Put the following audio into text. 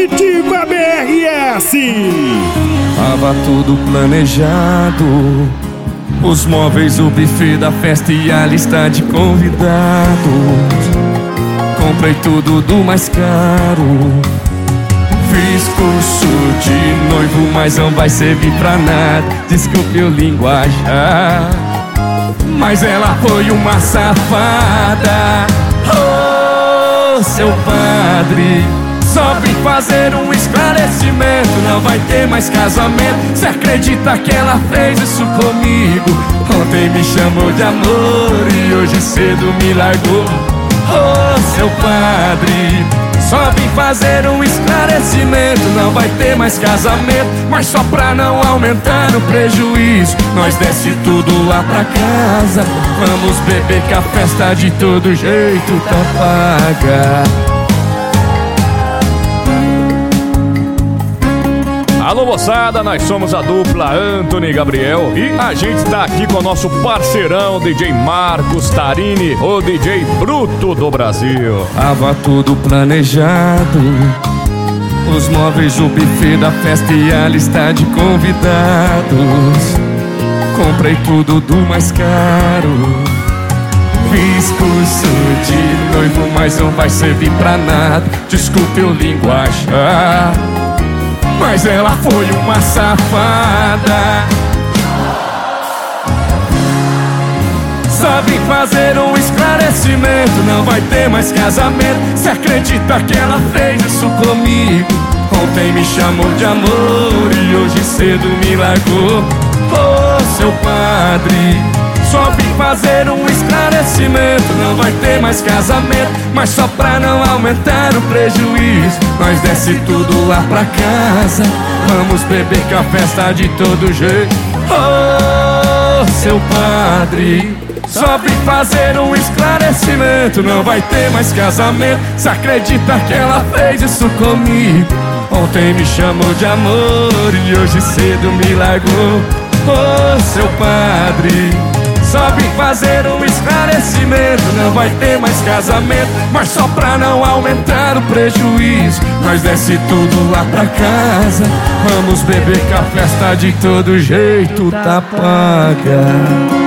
Comitiva BRS. Tava tudo planejado, os móveis, o buffet da festa e a lista de convidados. Comprei tudo do mais caro, fiz curso de noivo, mas não vai servir pra nada. Desculpe o linguajar, mas ela foi uma safada. Oh, seu padre, só vim fazer um esclarecimento. Não vai ter mais casamento. Cê acredita que ela fez isso comigo? Ontem me chamou de amor e hoje cedo me largou. Oh, seu padre, só vim fazer um esclarecimento. Não vai ter mais casamento, mas só pra não aumentar o prejuízo, nós desce tudo lá pra casa. Vamos beber que a festa de todo jeito tá paga. Alô moçada, nós somos a dupla Antony e Gabriel e a gente tá aqui com o nosso parceirão DJ Marcos Tarini, o DJ bruto do Brasil. Tava tudo planejado, os móveis, o buffet da festa e a lista de convidados. Comprei tudo do mais caro, fiz curso de noivo, mas não vai servir pra nada. Desculpe o linguajar, mas ela foi uma safada. Só vim fazer um esclarecimento. Não vai ter mais casamento. Cê acredita que ela fez isso comigo? Ontem me chamou de amor e hoje cedo me largou. Oh, seu padre, só vim fazer um esclarecimento. Não vai ter mais casamento, mas só pra não aumentar o prejuízo, nós desce tudo lá pra casa. Vamos beber que a festa de todo jeito. Oh, seu padre, só vim fazer um esclarecimento. Não vai ter mais casamento. Cê acredita que ela fez isso comigo? Ontem me chamou de amor e hoje cedo me largou. Oh, seu padre, só vim fazer um esclarecimento. Não vai ter mais casamento, mas só pra não aumentar o prejuízo, nós desce tudo lá pra casa. Vamos beber que a festa de todo jeito tá paga.